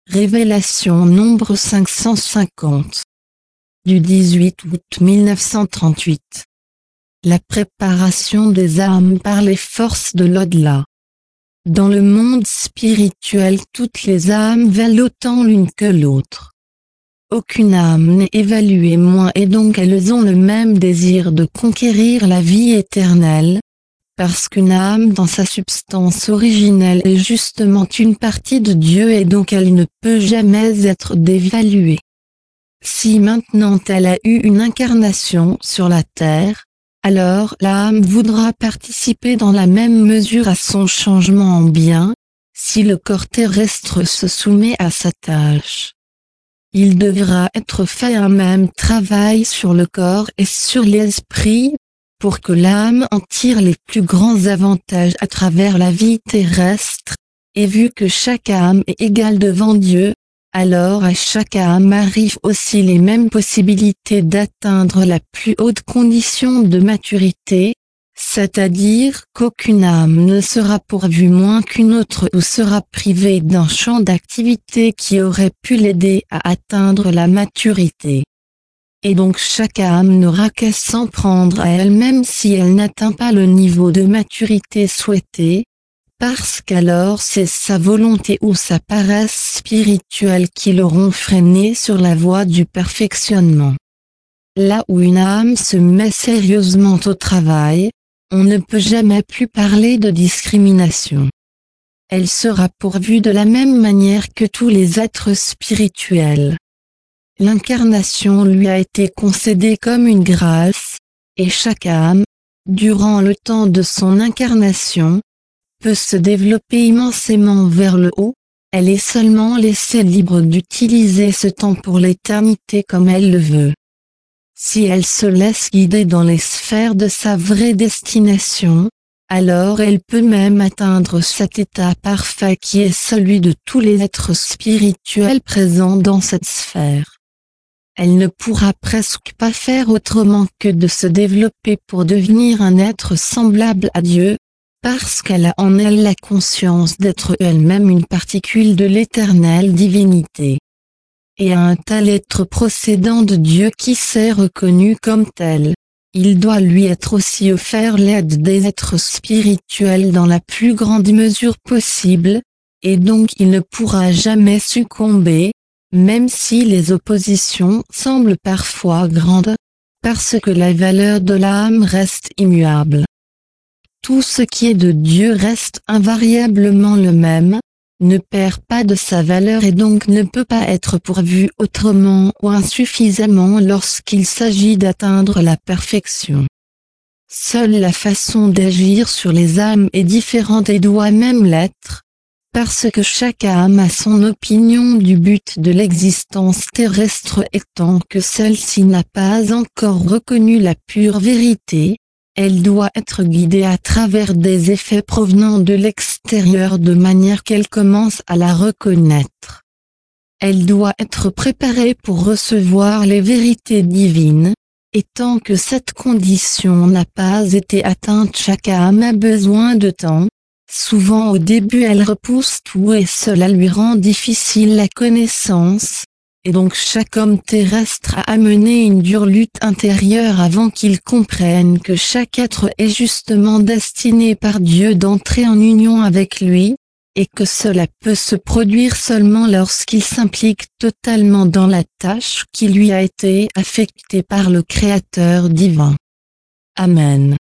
Révélation nombre 550. Du 18 août 1938. La préparation des âmes par les forces de l'au-delà. Dans le monde spirituel, toutes les âmes valent autant l'une que l'autre. Aucune âme n'est évaluée moins et donc elles ont le même désir de conquérir la vie éternelle, parce qu'une âme dans sa substance originelle est justement une partie de Dieu et donc elle ne peut jamais être dévaluée. Si maintenant elle a eu une incarnation sur la terre, alors l'âme voudra participer dans la même mesure à son changement en bien, si le corps terrestre se soumet à sa tâche. Il devra être fait un même travail sur le corps et sur l'esprit, pour que l'âme en tire les plus grands avantages à travers la vie terrestre, et vu que chaque âme est égale devant Dieu, alors à chaque âme arrivent aussi les mêmes possibilités d'atteindre la plus haute condition de maturité, c'est-à-dire qu'aucune âme ne sera pourvue moins qu'une autre ou sera privée d'un champ d'activité qui aurait pu l'aider à atteindre la maturité. Et donc chaque âme n'aura qu'à s'en prendre à elle-même si elle n'atteint pas le niveau de maturité souhaité, parce qu'alors c'est sa volonté ou sa paresse spirituelle qui l'auront freinée sur la voie du perfectionnement. Là où une âme se met sérieusement au travail, on ne peut jamais plus parler de discrimination. Elle sera pourvue de la même manière que tous les êtres spirituels. L'incarnation lui a été concédée comme une grâce, et chaque âme, durant le temps de son incarnation, peut se développer immensément vers le haut, elle est seulement laissée libre d'utiliser ce temps pour l'éternité comme elle le veut. Si elle se laisse guider dans les sphères de sa vraie destination, alors elle peut même atteindre cet état parfait qui est celui de tous les êtres spirituels présents dans cette sphère. Elle ne pourra presque pas faire autrement que de se développer pour devenir un être semblable à Dieu, parce qu'elle a en elle la conscience d'être elle-même une particule de l'éternelle divinité. Et à un tel être procédant de Dieu qui s'est reconnu comme tel, il doit lui être aussi offert l'aide des êtres spirituels dans la plus grande mesure possible, et donc il ne pourra jamais succomber, même si les oppositions semblent parfois grandes, parce que la valeur de l'âme reste immuable. Tout ce qui est de Dieu reste invariablement le même, ne perd pas de sa valeur et donc ne peut pas être pourvu autrement ou insuffisamment lorsqu'il s'agit d'atteindre la perfection. Seule la façon d'agir sur les âmes est différente et doit même l'être, parce que chaque âme a son opinion du but de l'existence terrestre et tant que celle-ci n'a pas encore reconnu la pure vérité, elle doit être guidée à travers des effets provenant de l'extérieur de manière qu'elle commence à la reconnaître. Elle doit être préparée pour recevoir les vérités divines, et tant que cette condition n'a pas été atteinte, chaque âme a besoin de temps. Souvent au début elle repousse tout et cela lui rend difficile la connaissance, et donc chaque homme terrestre a amené une dure lutte intérieure avant qu'il comprenne que chaque être est justement destiné par Dieu d'entrer en union avec lui, et que cela peut se produire seulement lorsqu'il s'implique totalement dans la tâche qui lui a été affectée par le Créateur divin. Amen.